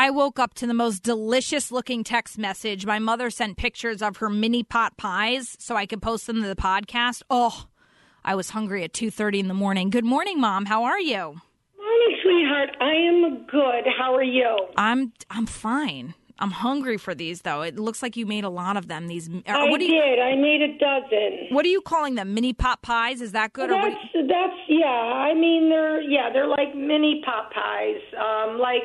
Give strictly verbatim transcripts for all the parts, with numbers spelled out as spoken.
I woke up to the most delicious-looking text message. My mother sent pictures of her mini pot pies so I could post them to the podcast. Oh, I was hungry at two thirty in the morning. Good morning, Mom. How are you? Morning, sweetheart. I am good. How are you? I'm I'm fine. I'm hungry for these, though. It looks like you made a lot of them. These. Uh, I what do you, did. I made a dozen. What are you calling them? Mini pot pies? Is that good? That's, or what you... that's, yeah. I mean, they're, yeah, they're like mini pot pies. Um, like,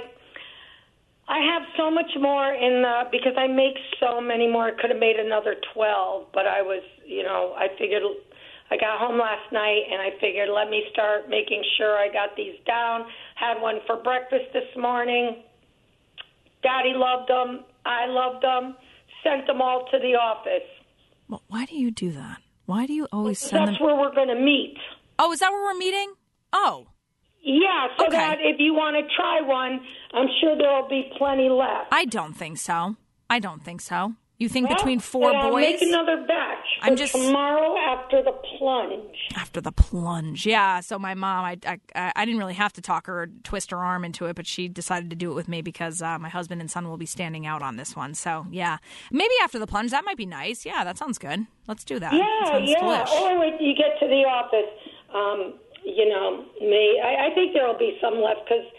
I have so much more in the, because I make so many more. I could have made another twelve, but I was, you know, I figured, I got home last night and I figured let me start making sure I got these down. Had one for breakfast this morning. Daddy loved them. I loved them. Sent them all to the office. Well, why do you do that? Why do you always send them? That's where we're going to meet. Oh, is that where we're meeting? Oh. Yeah, so okay. that if you want to try one, I'm sure there will be plenty left. I don't think so. I don't think so. You think well, between four I'll boys? Make another batch for I'm just tomorrow after the plunge. After the plunge, yeah. So my mom, I, I, I didn't really have to talk her or twist her arm into it, but she decided to do it with me because uh, my husband and son will be standing out on this one. So yeah, maybe after the plunge, that might be nice. Yeah, that sounds good. Let's do that. Yeah, that yeah. Delish. Or when you get to the office, um, you know, me. I, I think there will be some left because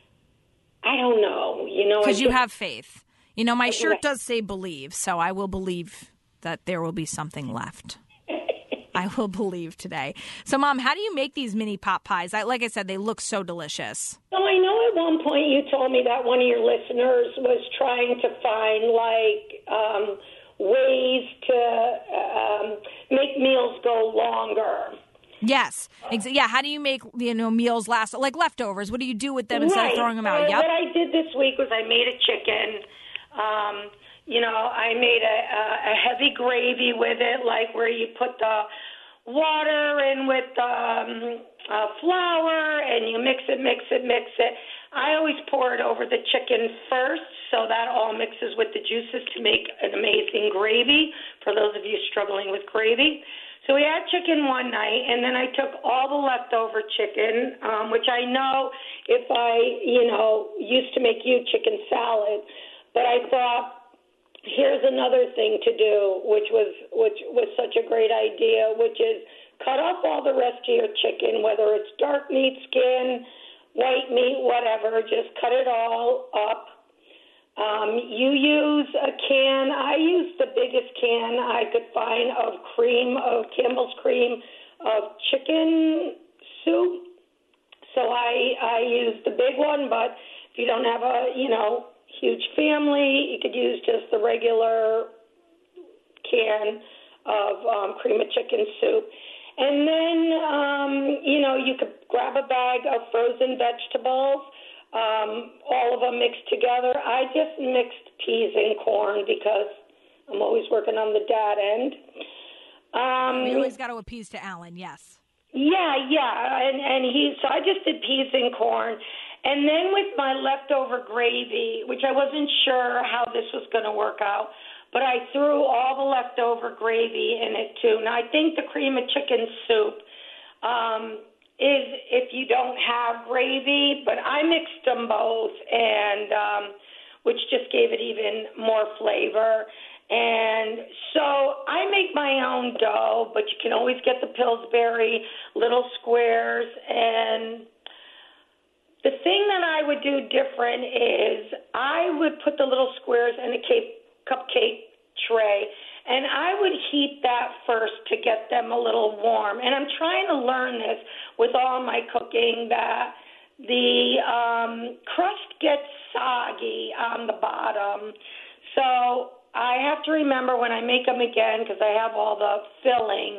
I don't know. You know, because you just, have faith. You know, my shirt does say believe, so I will believe that there will be something left. I will believe today. So, Mom, how do you make these mini pot pies? I, like I said, they look so delicious. So I know at one point you told me that one of your listeners was trying to find, like, um, ways to um, make meals go longer. Yes. Yeah, how do you make, you know, meals last, like leftovers? What do you do with them instead right. of throwing them out? Uh, yep. What I did this week was I made a chicken. Um, you know, I made a, a, a heavy gravy with it, like where you put the water in with um, uh, flour and you mix it, mix it, mix it. I always pour it over the chicken first so that all mixes with the juices to make an amazing gravy for those of you struggling with gravy. So we had chicken one night, and then I took all the leftover chicken, um, which I know if I, you know, used to make you chicken salad. But I thought, here's another thing to do, which was which was such a great idea, which is cut off all the rest of your chicken, whether it's dark meat, skin, white meat, whatever. Just cut it all up. Um, you use a can. I used the biggest can I could find of cream, of Campbell's cream, of chicken soup. So I I used the big one, but if you don't have a, you know, huge family, you could use just the regular can of um, cream of chicken soup. And then, um, you know, you could grab a bag of frozen vegetables, um, all of them mixed together. I just mixed peas and corn because I'm always working on the dad end. Um, you always got to appease to Alan, yes. Yeah, yeah, and, and he, so I just did peas and corn. And then with my leftover gravy, which I wasn't sure how this was going to work out, but I threw all the leftover gravy in it too. Now, I think the cream of chicken soup um, is if you don't have gravy, but I mixed them both, and um, which just gave it even more flavor. And so I make my own dough, but you can always get the Pillsbury little squares. And the thing that I would do different is I would put the little squares in a cake, cupcake tray, and I would heat that first to get them a little warm. And I'm trying to learn this with all my cooking, that the um, crust gets soggy on the bottom. So I have to remember when I make them again, because I have all the filling,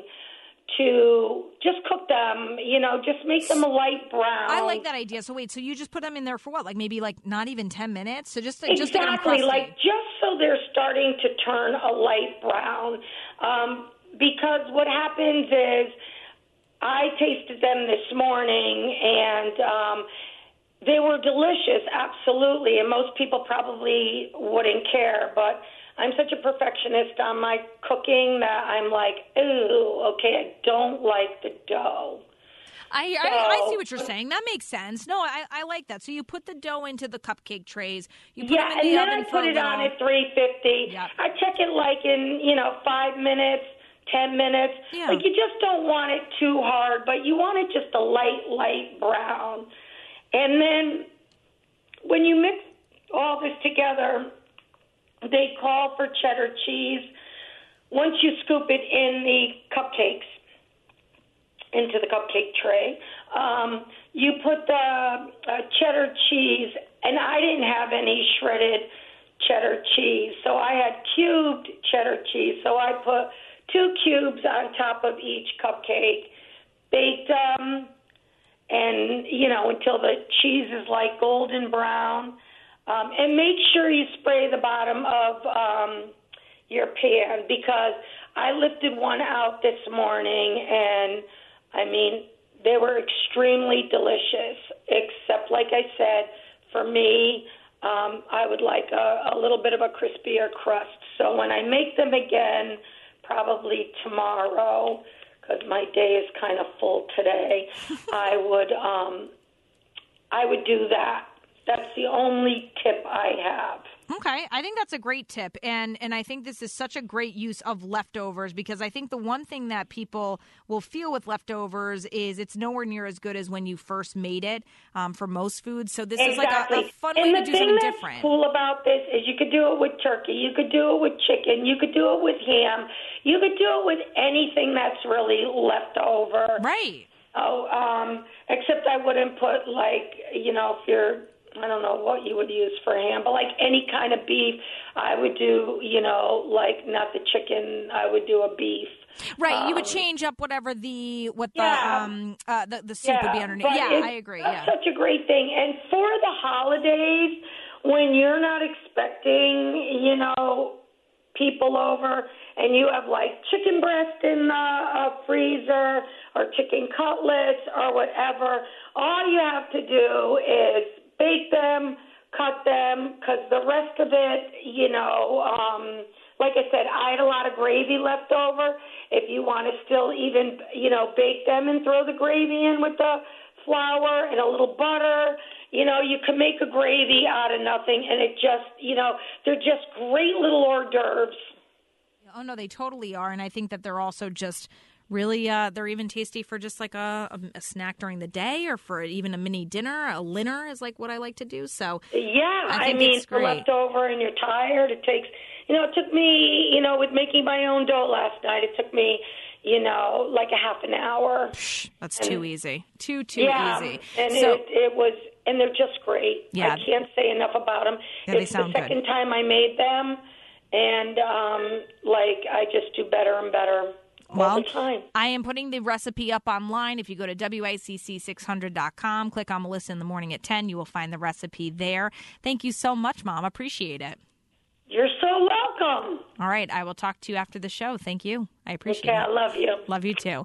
to just cook them, you know, just make them a light brown. I like that idea. So wait, so you just put them in there for what? Like maybe like not even ten minutes? So just, exactly, just to get them crusty. like just so they're starting to turn a light brown. Um, because what happens is I tasted them this morning and um, they were delicious, absolutely. And most people probably wouldn't care, but I'm such a perfectionist on my cooking that I'm like, ooh, okay, I don't like the dough. I, So, I I see what you're saying. That makes sense. No, I, I like that. So you put the dough into the cupcake trays. You put yeah, them in the and then oven I for put a it little. on at three fifty. Yep. I check it like in, you know, five minutes, ten minutes. Yeah. Like you just don't want it too hard, but you want it just a light, light brown. And then when you mix all this together, they call for cheddar cheese. Once you scoop it in the cupcakes, into the cupcake tray, um, you put the uh, cheddar cheese, and I didn't have any shredded cheddar cheese, so I had cubed cheddar cheese. So I put two cubes on top of each cupcake, baked them, and, you know, until the cheese is like golden brown. Um, and make sure you spray the bottom of um, your pan, because I lifted one out this morning, and, I mean, they were extremely delicious, except, like I said, for me, um, I would like a, a little bit of a crispier crust. So when I make them again, probably tomorrow, because my day is kind of full today, I would um, I would do that. That's the only tip I have. Okay, I think that's a great tip, and and I think this is such a great use of leftovers, because I think the one thing that people will feel with leftovers is it's nowhere near as good as when you first made it um, for most foods. So this Exactly. is like a, a fun and way to do something different. And the thing different. that's cool about this is you could do it with turkey, you could do it with chicken, you could do it with ham, you could do it with anything that's really left over. Right. Oh, um, except I wouldn't put, like, you know, if you're, I don't know what you would use for ham, but like any kind of beef, I would do, you know, like not the chicken, I would do a beef. Right, um, you would change up whatever the what the yeah. um uh, the, the soup yeah, would be underneath. but Yeah, it- I agree. That's Yeah. such a great thing. And for the holidays, when you're not expecting, you know, people over, and you have like chicken breast in the uh, freezer or chicken cutlets or whatever, all you have to do is bake them, cut them, because the rest of it, you know, um, like I said, I had a lot of gravy left over. If you want to still even, you know, bake them and throw the gravy in with the flour and a little butter, you know, you can make a gravy out of nothing, and it just, you know, they're just great little hors d'oeuvres. Oh no, they totally are, and I think that they're also just really uh, they're even tasty for just like a, a, a snack during the day, or for even a mini dinner. A dinner is like what I like to do. So Yeah, I, I, think mean, it's for great. leftover and you're tired, it takes, you know, it took me, you know, with making my own dough last night, it took me, you know, like a half an hour. Psh, that's And- too easy. Too, too yeah, easy. and So it, it was, and they're just great. Yeah. I can't say enough about them. Yeah, they it's sound the good. second time I made them, and, um, like, I just do better and better all Well, the time. I am putting the recipe up online. If you go to W I C C six hundred dot com, click on Melissa in the Morning at ten, you will find the recipe there. Thank you so much, Mom. Appreciate it. You're so welcome. All right. I will talk to you after the show. Thank you. I appreciate Okay, it. I love you. Love you too.